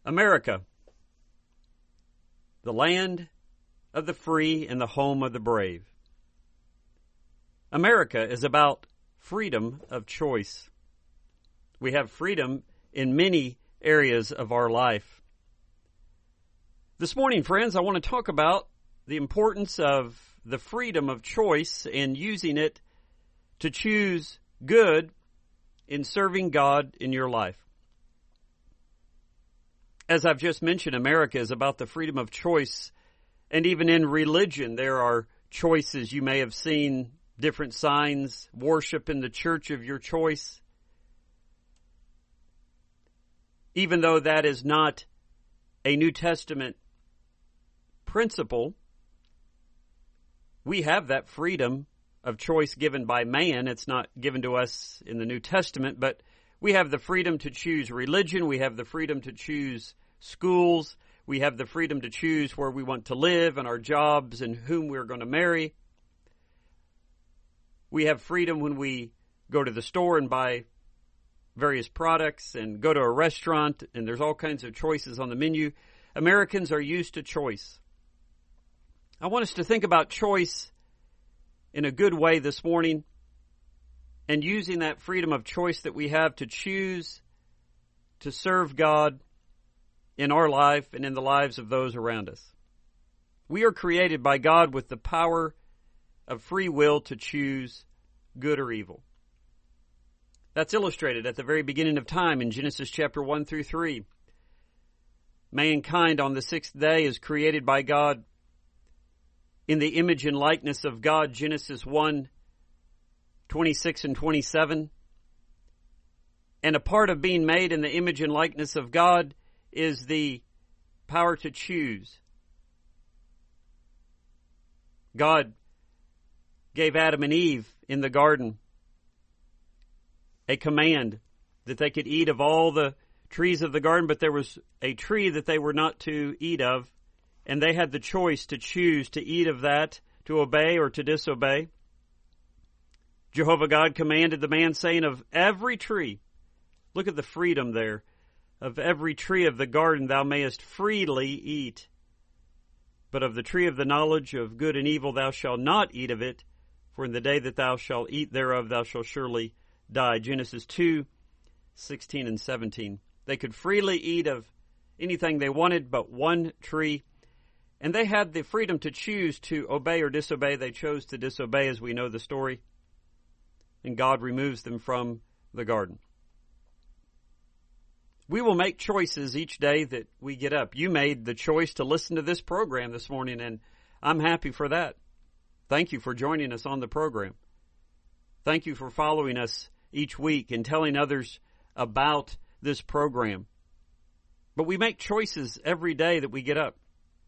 America, the land of the free and the home of the brave. America is about freedom of choice. We have freedom in many areas of our life. This morning, friends, I want to talk about the importance of the freedom of choice and using it to choose good in serving God in your life. As I've just mentioned, America is about the freedom of choice, and even in religion there are choices. You may have seen different signs, worship in the church of your choice. Even though that is not a New Testament principle, we have that freedom of choice given by man. It's not given to us in the New Testament, but we have the freedom to choose religion. We have the freedom to choose schools. We have the freedom to choose where we want to live and our jobs and whom we're going to marry. We have freedom when we go to the store and buy various products and go to a restaurant, and there's all kinds of choices on the menu. Americans are used to choice. I want us to think about choice in a good way this morning, and using that freedom of choice that we have to choose to serve God in our life and in the lives of those around us. We are created by God with the power of free will to choose good or evil. That's illustrated at the very beginning of time in Genesis chapter 1 through 3. Mankind on the sixth day is created by God in the image and likeness of God, Genesis 1, 26 and 27. And a part of being made in the image and likeness of God is the power to choose. God gave Adam and Eve in the garden a command that they could eat of all the trees of the garden, but there was a tree that they were not to eat of, and they had the choice to choose to eat of that, to obey or to disobey. Jehovah God commanded the man, saying, of every tree, look at the freedom there, of every tree of the garden thou mayest freely eat, but of the tree of the knowledge of good and evil thou shalt not eat of it, for in the day that thou shalt eat thereof thou shalt surely die. Genesis 2, 16 and 17. They could freely eat of anything they wanted but one tree, and they had the freedom to choose to obey or disobey. They chose to disobey, as we know the story, and God removes them from the garden. We will make choices each day that we get up. You made the choice to listen to this program this morning, and I'm happy for that. Thank you for joining us on the program. Thank you for following us each week and telling others about this program. But we make choices every day that we get up.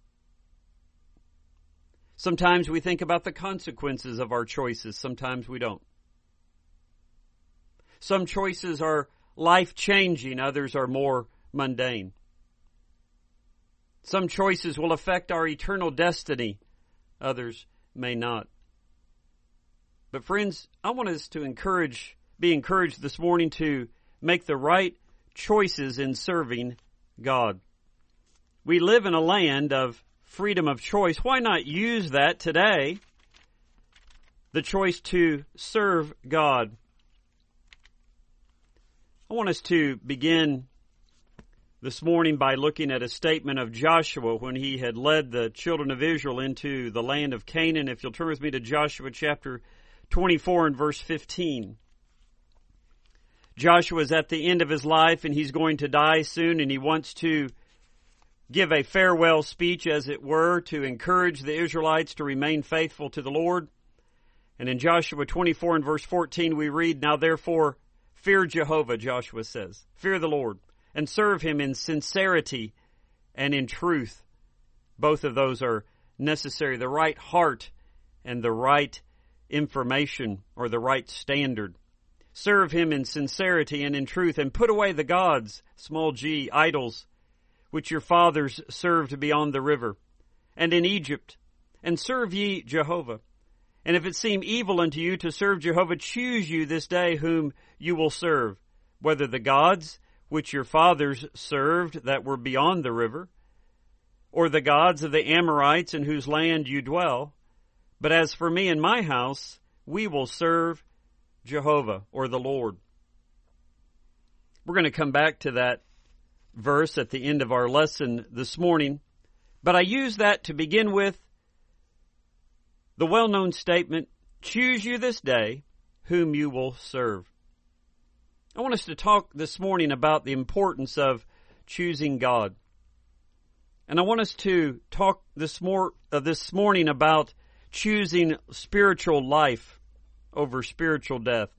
Sometimes we think about the consequences of our choices. Sometimes we don't. Some choices are life-changing. Others are more mundane. Some choices will affect our eternal destiny. Others may not. But friends, I want us to be encouraged this morning to make the right choices in serving God. We live in a land of freedom of choice. Why not use that today? The choice to serve God. I want us to begin this morning by looking at a statement of Joshua when he had led the children of Israel into the land of Canaan. If you'll turn with me to Joshua chapter 24 and verse 15. Joshua is at the end of his life and he's going to die soon, and he wants to give a farewell speech, as it were, to encourage the Israelites to remain faithful to the Lord. And in Joshua 24 and verse 14 we read, now therefore fear Jehovah, Joshua says. Fear the Lord and serve him in sincerity and in truth. Both of those are necessary. The right heart and the right information, or the right standard. Serve him in sincerity and in truth, and put away the gods, small g, idols, which your fathers served beyond the river, and in Egypt, and serve ye Jehovah. And if it seem evil unto you to serve Jehovah, choose you this day whom you will serve, whether the gods which your fathers served that were beyond the river, or the gods of the Amorites in whose land you dwell. But as for me and my house, we will serve Jehovah, or the Lord. We're going to come back to that verse at the end of our lesson this morning, but I use that to begin with the well-known statement, choose you this day whom you will serve. I want us to talk this morning about the importance of choosing God. And I want us to talk this morning about choosing spiritual life over spiritual death,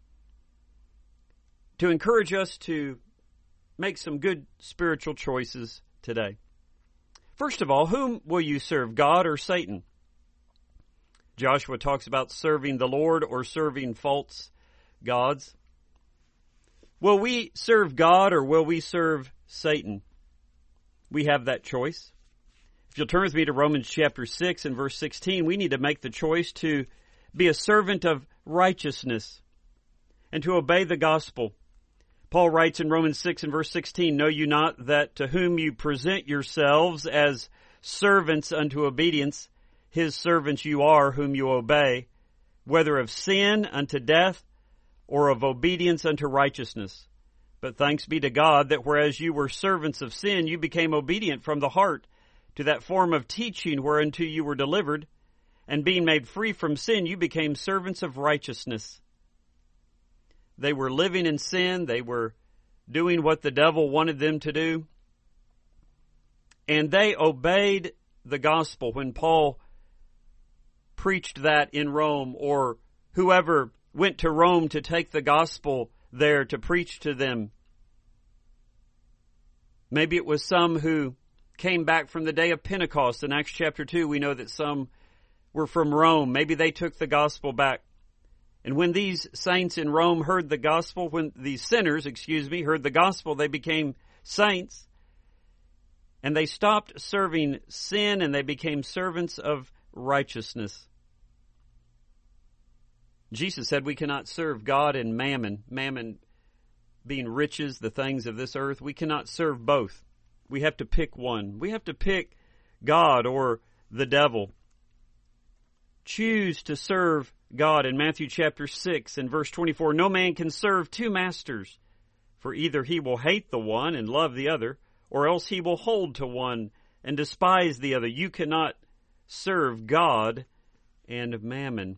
to encourage us to make some good spiritual choices today. First of all, whom will you serve, God or Satan? Joshua talks about serving the Lord or serving false gods. Will we serve God or will we serve Satan? We have that choice. If you'll turn with me to Romans chapter 6 and verse 16, we need to make the choice to be a servant of righteousness and to obey the gospel. Paul writes in Romans 6 and verse 16, know you not that to whom you present yourselves as servants unto obedience, his servants you are whom you obey, whether of sin unto death or of obedience unto righteousness. But thanks be to God that whereas you were servants of sin, you became obedient from the heart to that form of teaching whereunto you were delivered, and being made free from sin, you became servants of righteousness. They were living in sin. They were doing what the devil wanted them to do. And they obeyed the gospel when Paul preached that in Rome, or whoever went to Rome to take the gospel there to preach to them. Maybe it was some who came back from the day of Pentecost. In Acts chapter 2, we know that some were from Rome. Maybe they took the gospel back. And when these saints in Rome heard the gospel, when these sinners, heard the gospel, they became saints. And they stopped serving sin and they became servants of righteousness. Jesus said we cannot serve God and mammon. Mammon being riches, the things of this earth. We cannot serve both. We have to pick one. We have to pick God or the devil. Choose to serve God. In Matthew chapter 6 and verse 24, no man can serve two masters, for either he will hate the one and love the other, or else he will hold to one and despise the other. You cannot serve God and mammon.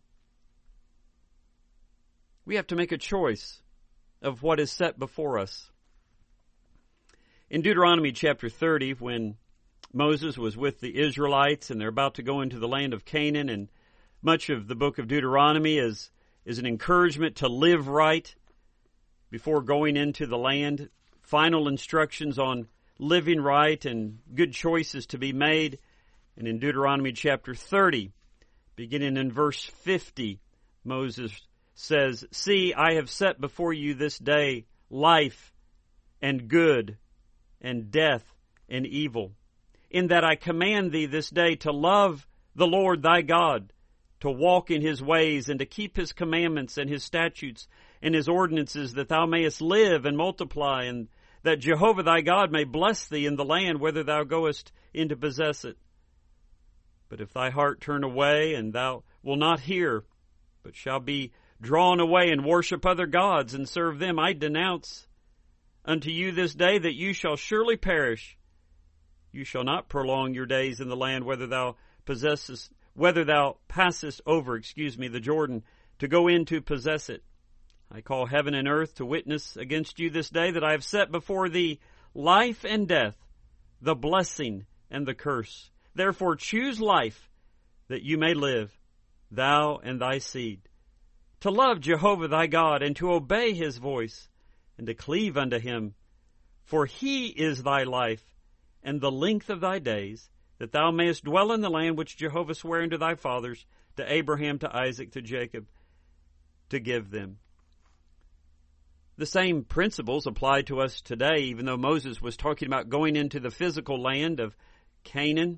We have to make a choice of what is set before us. In Deuteronomy chapter 30, when Moses was with the Israelites and they're about to go into the land of Canaan, and much of the book of Deuteronomy is an encouragement to live right before going into the land. Final instructions on living right and good choices to be made. And in Deuteronomy chapter 30, beginning in verse 50, Moses says, see, I have set before you this day life and good and death and evil, in that I command thee this day to love the Lord thy God, to walk in his ways and to keep his commandments and his statutes and his ordinances, that thou mayest live and multiply, and that Jehovah thy God may bless thee in the land whither thou goest in to possess it. But if thy heart turn away, and thou wilt not hear, but shall be drawn away and worship other gods and serve them, I denounce unto you this day that you shall surely perish. You shall not prolong your days in the land whether thou passest over, the Jordan, to go in to possess it. I call heaven and earth to witness against you this day that I have set before thee life and death, the blessing and the curse. Therefore choose life, that you may live, thou and thy seed, to love Jehovah thy God, and to obey his voice, and to cleave unto him. For he is thy life, and the length of thy days, that thou mayest dwell in the land which Jehovah sware unto thy fathers, to Abraham, to Isaac, to Jacob, to give them. The same principles apply to us today, even though Moses was talking about going into the physical land of Canaan.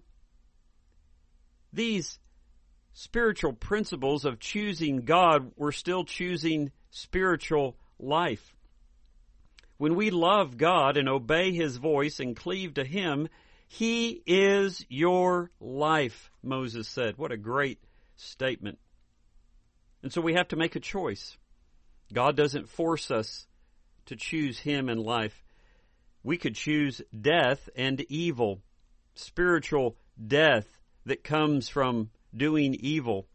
These spiritual principles of choosing God, we're still choosing spiritual life. when we love God and obey His voice and cleave to Him, He is your life, Moses said. What a great statement. And so we have to make a choice. God doesn't force us to choose Him in life. We could choose death and evil, spiritual death that comes from doing evil.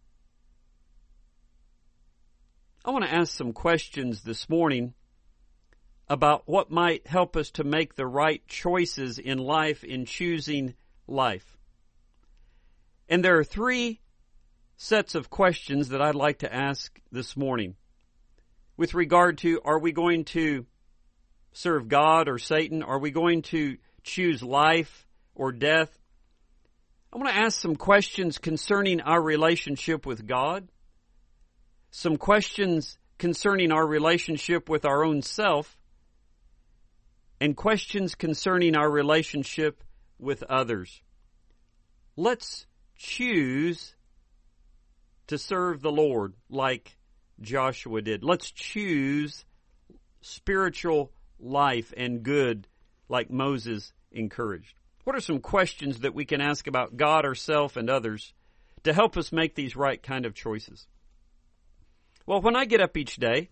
I want to ask some questions this morning about what might help us to make the right choices in life in choosing life. And there are three sets of questions that I'd like to ask this morning with regard to, are we going to serve God or Satan? Are we going to choose life or death? I want to ask some questions concerning our relationship with God, some questions concerning our relationship with our own self, and questions concerning our relationship with others. Let's choose to serve the Lord like Joshua did. Let's choose spiritual life and good like Moses encouraged. What are some questions that we can ask about God, ourselves, and others to help us make these right kind of choices? Well, when I get up each day,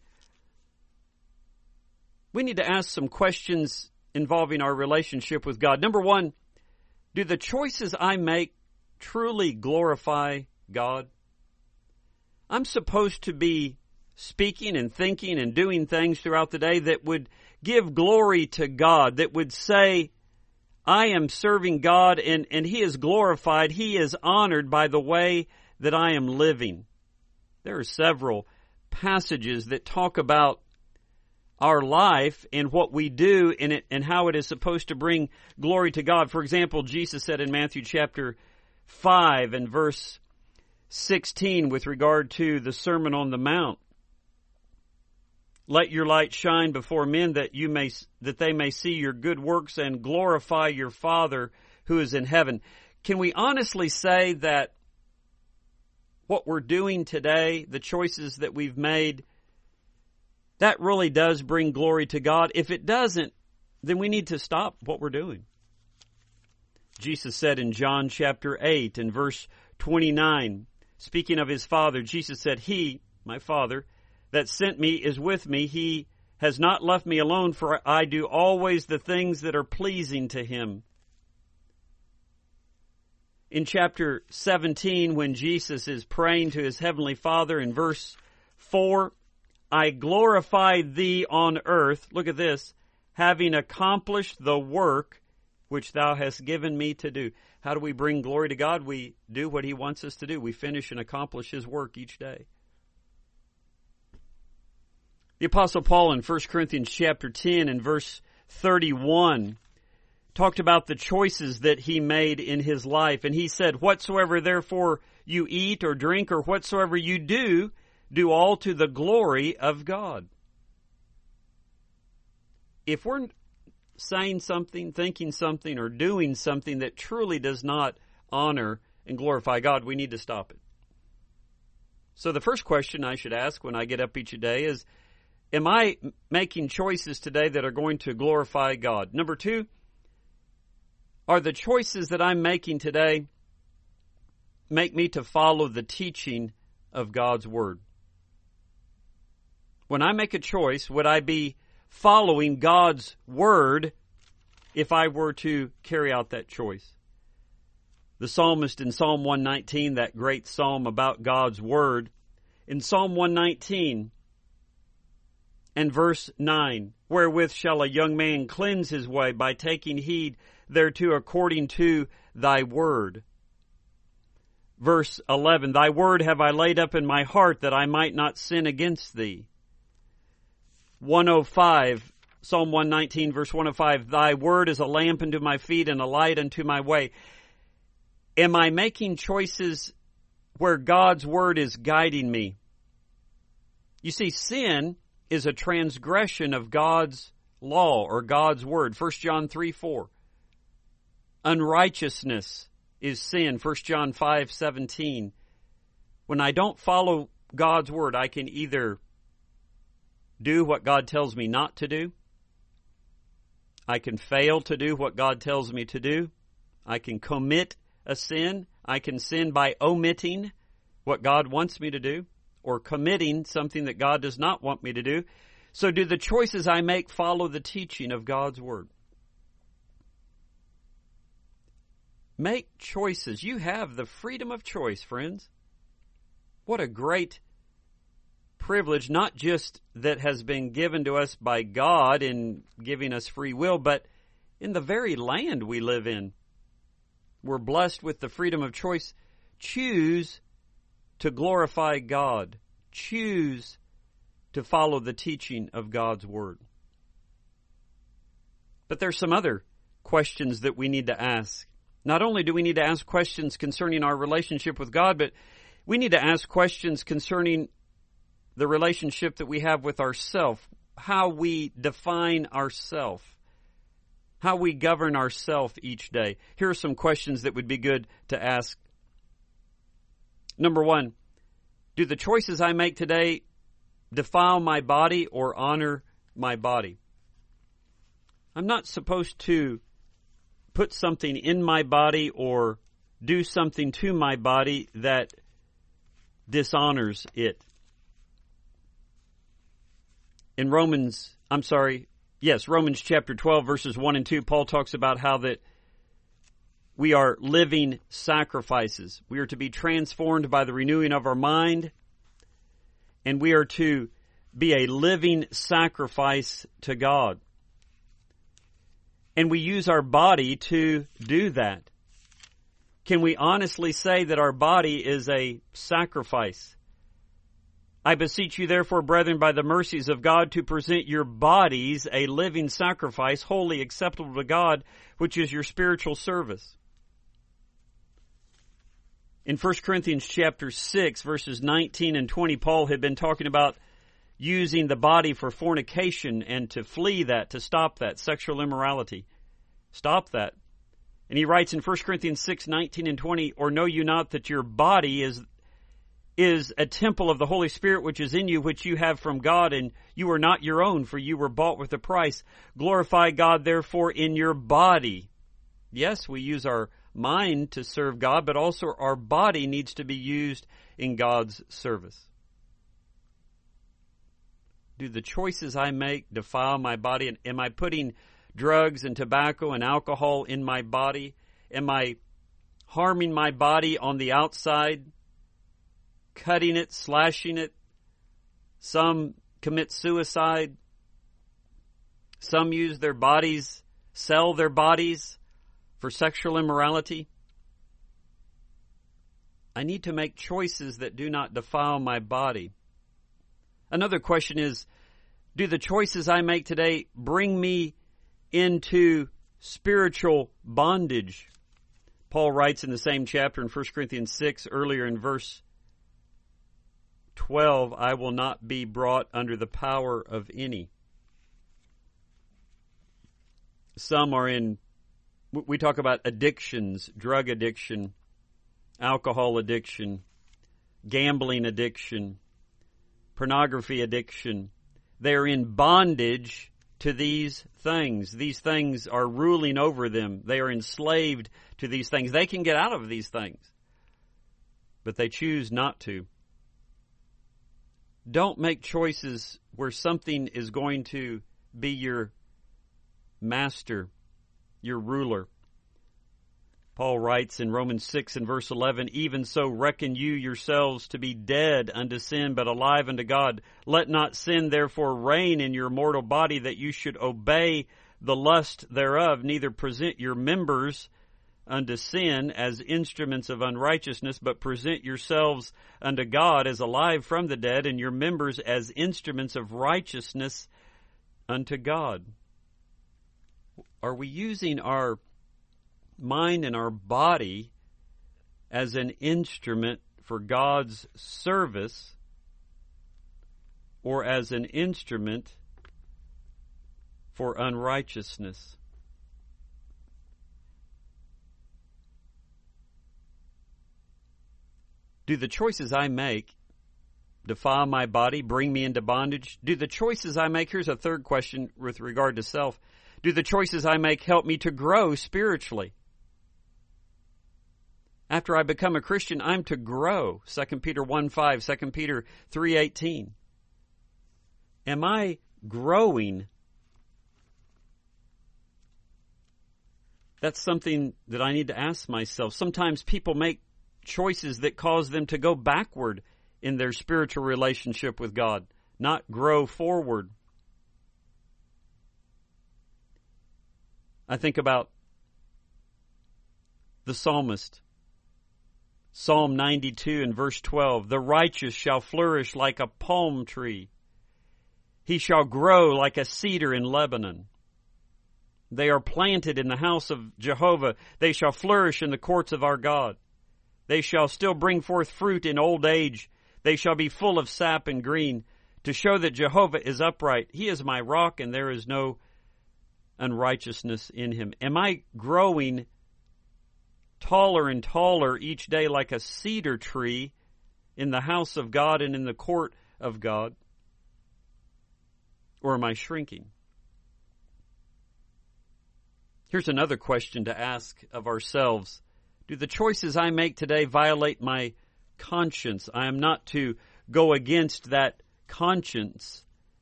we need to ask some questions involving our relationship with God. Number one, do the choices I make truly glorify God? I'm supposed to be speaking and thinking and doing things throughout the day that would give glory to God, that would say, I am serving God and He is glorified, He is honored by the way that I am living. There are several passages that talk about our life and what we do in it and how it is supposed to bring glory to God. For example, Jesus said in Matthew chapter 5 and verse 16 with regard to the Sermon on the Mount, let your light shine before men that they may see your good works and glorify your Father who is in heaven. Can we honestly say that what we're doing today, the choices that we've made, that really does bring glory to God? If it doesn't, then we need to stop what we're doing. Jesus said in John chapter 8 and verse 29, speaking of His Father, Jesus said, He, my Father, that sent me is with me. He has not left me alone, for I do always the things that are pleasing to Him. In chapter 17, when Jesus is praying to His Heavenly Father in verse 4, I glorify Thee on earth, look at this, having accomplished the work which Thou hast given me to do. How do we bring glory to God? We do what He wants us to do. We finish and accomplish His work each day. The Apostle Paul in 1 Corinthians chapter 10 and verse 31 talked about the choices that he made in his life. And he said, whatsoever therefore you eat or drink or whatsoever you do, do all to the glory of God. If we're saying something, thinking something, or doing something that truly does not honor and glorify God, we need to stop it. So the first question I should ask when I get up each day is, am I making choices today that are going to glorify God? Number two, are the choices that I'm making today make me to follow the teaching of God's Word? When I make a choice, would I be following God's Word if I were to carry out that choice? The psalmist in Psalm 119, that great psalm about God's Word, in Psalm 119 and verse 9, wherewith shall a young man cleanse his way? By taking heed thereto according to Thy Word. Verse 11, Thy Word have I laid up in my heart that I might not sin against Thee. 105, Psalm 119, verse 105, Thy Word is a lamp unto my feet and a light unto my way. Am I making choices where God's Word is guiding me? You see, sin is a transgression of God's law or God's Word. 1 John 3:4. Unrighteousness is sin. 1 John 5:17. When I don't follow God's Word, I can either do what God tells me not to do, I can fail to do what God tells me to do. I can commit a sin. I can sin by omitting what God wants me to do or committing something that God does not want me to do. So do the choices I make follow the teaching of God's Word? Make choices. You have the freedom of choice, friends. What a great privilege, not just that has been given to us by God in giving us free will, but in the very land we live in. We're blessed with the freedom of choice. Choose to glorify God. Choose to follow the teaching of God's Word. But there's some other questions that we need to ask. Not only do we need to ask questions concerning our relationship with God, but we need to ask questions concerning the relationship that we have with ourself, how we define ourself, how we govern ourself each day. Here are some questions that would be good to ask. Number one, do the choices I make today defile my body or honor my body? I'm not supposed to put something in my body or do something to my body that dishonors it. In Romans chapter 12, verses 1 and 2, Paul talks about how that we are living sacrifices. We are to be transformed by the renewing of our mind, and we are to be a living sacrifice to God. And we use our body to do that. Can we honestly say that our body is a sacrifice? I beseech you, therefore, brethren, by the mercies of God, to present your bodies a living sacrifice, wholly acceptable to God, which is your spiritual service. In 1 Corinthians chapter 6, verses 19 and 20, Paul had been talking about using the body for fornication and to flee that, to stop that, sexual immorality. Stop that. And he writes in 1 Corinthians 6, 19 and 20, or know you not that your body is a temple of the Holy Spirit which is in you, which you have from God, and you are not your own, for you were bought with a price. Glorify God, therefore, in your body. Yes, we use our mind to serve God, but also our body needs to be used in God's service. Do the choices I make defile my body? And am I putting drugs and tobacco and alcohol in my body? Am I harming my body on the outside? Cutting it, slashing it. Some commit suicide. Some use their bodies, sell their bodies for sexual immorality. I need to make choices that do not defile my body. Another question is, do the choices I make today bring me into spiritual bondage? Paul writes in the same chapter in 1 Corinthians 6, earlier in verse 12, I will not be brought under the power of any. Some are in, we talk about addictions, drug addiction, alcohol addiction, gambling addiction, pornography addiction. They are in bondage to these things. These things are ruling over them. They are enslaved to these things. They can get out of these things, but they choose not to. Don't make choices where something is going to be your master, your ruler. Paul writes in Romans 6 and verse 11, even so reckon you yourselves to be dead unto sin, but alive unto God. Let not sin therefore reign in your mortal body, that you should obey the lust thereof, neither present your members unto sin as instruments of unrighteousness, but present yourselves unto God as alive from the dead, and your members as instruments of righteousness unto God. Are we using our mind and our body as an instrument for God's service, or as an instrument for unrighteousness? Do the choices I make defile my body, bring me into bondage? Do the choices I make, here's a third question with regard to self, Do the choices I make help me to grow spiritually? After I become a Christian, I'm to grow. 2 Peter 1:5, 2 Peter 3:18. Am I growing? That's something that I need to ask myself. Sometimes people make choices that cause them to go backward in their spiritual relationship with God, not grow forward. I think about the psalmist. Psalm 92 and verse 12, the righteous shall flourish like a palm tree. He shall grow like a cedar in Lebanon. They are planted in the house of Jehovah. They shall flourish in the courts of our God. They shall still bring forth fruit in old age. They shall be full of sap and green, to show that Jehovah is upright. He is my rock, and there is no unrighteousness in him. Am I growing taller and taller each day like a cedar tree in the house of God and in the court of God? Or am I shrinking? Here's another question to ask of ourselves. Do the choices I make today violate my conscience? I am not to go against that conscience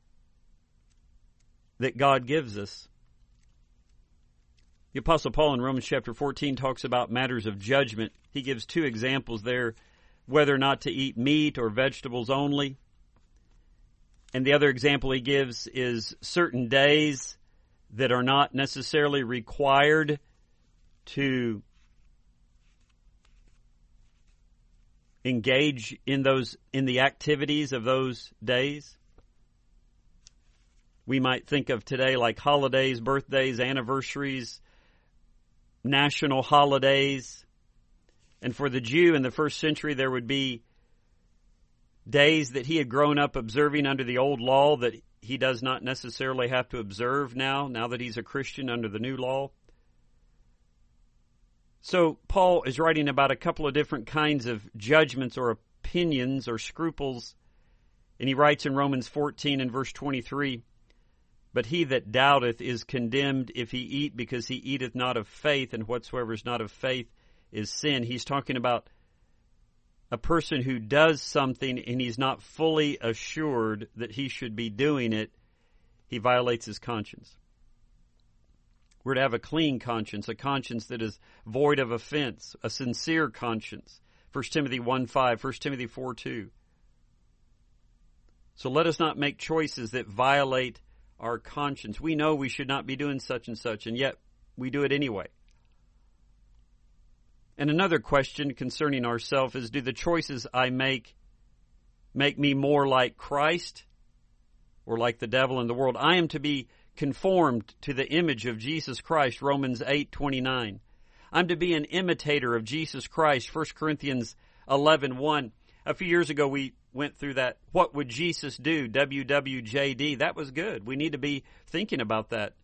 that God gives us. The Apostle Paul in Romans chapter 14 talks about matters of judgment. He gives two examples there, whether or not to eat meat or vegetables only. And the other example he gives is certain days that are not necessarily required to engage in the activities of those days. We might think of today like holidays, birthdays, anniversaries, national holidays. And for the Jew in the first century, there would be days that he had grown up observing under the old law that he does not necessarily have to observe now that he's a Christian under the new law. So Paul is writing about a couple of different kinds of judgments or opinions or scruples. And he writes in Romans 14 and verse 23, but he that doubteth is condemned if he eat, because he eateth not of faith, and whatsoever is not of faith is sin. He's talking about a person who does something and he's not fully assured that he should be doing it. He violates his conscience. We're to have a clean conscience, a conscience that is void of offense, a sincere conscience. 1 Timothy 1:5, 1 Timothy 4:2. So let us not make choices that violate our conscience. We know we should not be doing such and such, and yet we do it anyway. And another question concerning ourselves is, do the choices I make me more like Christ or like the devil and the world? I am to be conformed to the image of Jesus Christ, Romans 8:29. I'm to be an imitator of Jesus Christ, 1 Corinthians 11:1. A few years ago we went through that, what would Jesus do, WWJD. That was good. We need to be thinking about that.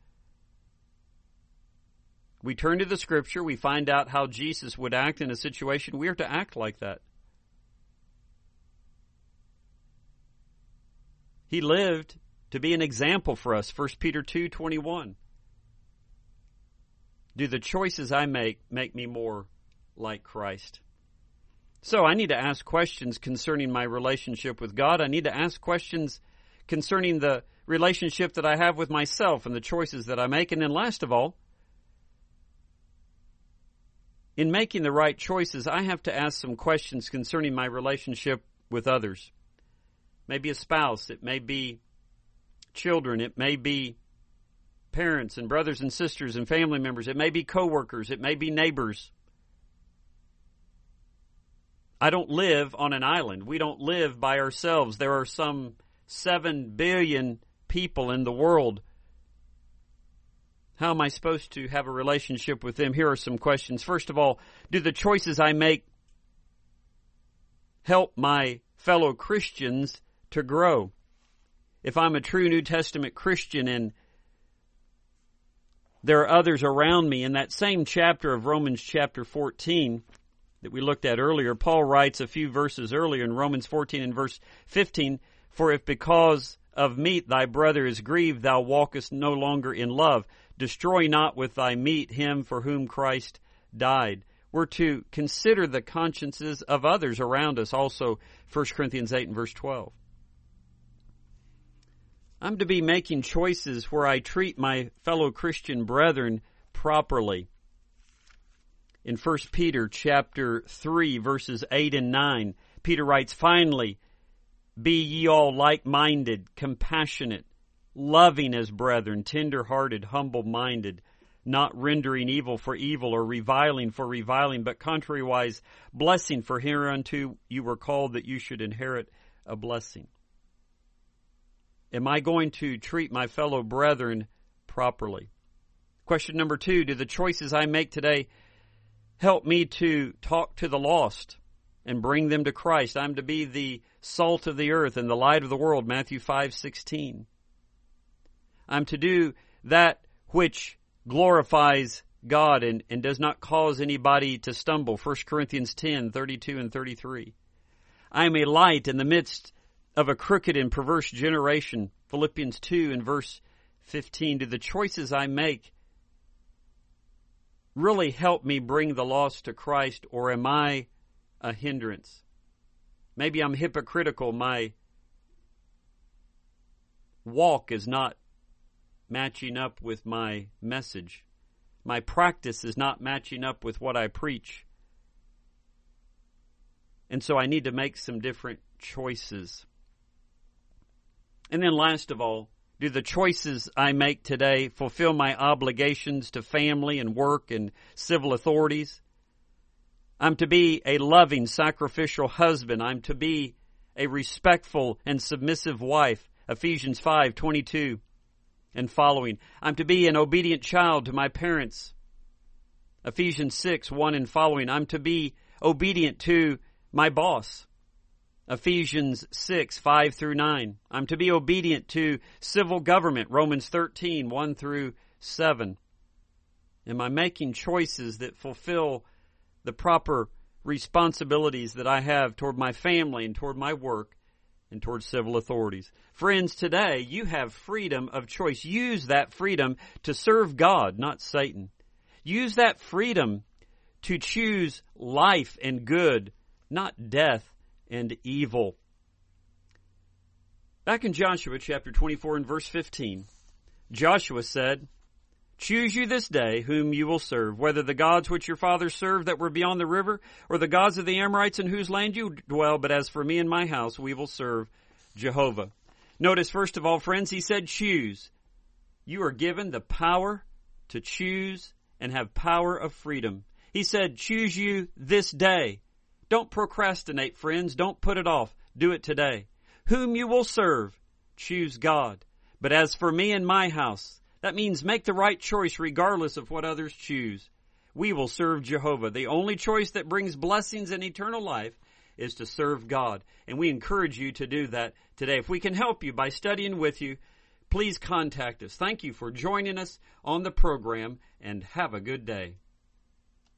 We turn to the Scripture, we find out how Jesus would act in a situation. We are to act like that. He lived to be an example for us, 1 Peter 2:21. Do the choices I make me more like Christ? So I need to ask questions concerning my relationship with God. I need to ask questions concerning the relationship that I have with myself and the choices that I make. And then last of all, in making the right choices, I have to ask some questions concerning my relationship with others. Maybe a spouse, it may be children, it may be parents and brothers and sisters and family members, it may be coworkers, it may be neighbors. I don't live on an island. We don't live by ourselves. There are some 7 billion people in the world. How am I supposed to have a relationship with them? Here are some questions. First of all, do the choices I make help my fellow Christians to grow? If I'm a true New Testament Christian and there are others around me, in that same chapter of Romans chapter 14 that we looked at earlier, Paul writes a few verses earlier in Romans 14 and verse 15, for if because of meat thy brother is grieved, thou walkest no longer in love. destroy not with thy meat him for whom Christ died. We're to consider the consciences of others around us, also 1 Corinthians 8 and verse 12. I'm to be making choices where I treat my fellow Christian brethren properly. In 1 Peter chapter 3, verses 8 and 9, Peter writes, "Finally, be ye all like-minded, compassionate, loving as brethren, tender-hearted, humble-minded, not rendering evil for evil or reviling for reviling, but contrariwise blessing, for hereunto you were called that you should inherit a blessing." Am I going to treat my fellow brethren properly? Question number 2, do the choices I make today help me to talk to the lost and bring them to Christ? I'm to be the salt of the earth and the light of the world, Matthew 5:16. I'm to do that which glorifies God and does not cause anybody to stumble, 1 Corinthians 10:32 and 33. I am a light in the midst of a crooked and perverse generation, Philippians 2 and verse 15. Do the choices I make really help me bring the lost to Christ, or am I a hindrance? Maybe I'm hypocritical. My walk is not matching up with my message. My practice is not matching up with what I preach. And so I need to make some different choices. And then last of all, do the choices I make today fulfill my obligations to family and work and civil authorities? I'm to be a loving, sacrificial husband. I'm to be a respectful and submissive wife, Ephesians 5:22 and following. I'm to be an obedient child to my parents, Ephesians 6:1 and following. I'm to be obedient to my boss, Ephesians 6:5 through 9. I'm to be obedient to civil government, Romans 13:1 through 7. Am I making choices that fulfill the proper responsibilities that I have toward my family and toward my work and toward civil authorities? Friends, today you have freedom of choice. Use that freedom to serve God, not Satan. Use that freedom to choose life and good, not death and evil. Back in Joshua chapter 24 and verse 15, Joshua said, "Choose you this day whom you will serve, whether the gods which your fathers served that were beyond the river, or the gods of the Amorites in whose land you dwell. But as for me and my house, we will serve Jehovah." Notice, first of all, friends, he said choose. You are given the power to choose and have power of freedom. He said, choose you this day. Don't procrastinate, friends. Don't put it off. Do it today. Whom you will serve, choose God. But as for me and my house, that means make the right choice regardless of what others choose. We will serve Jehovah. The only choice that brings blessings and eternal life is to serve God. And we encourage you to do that today. If we can help you by studying with you, please contact us. Thank you for joining us on the program, and have a good day.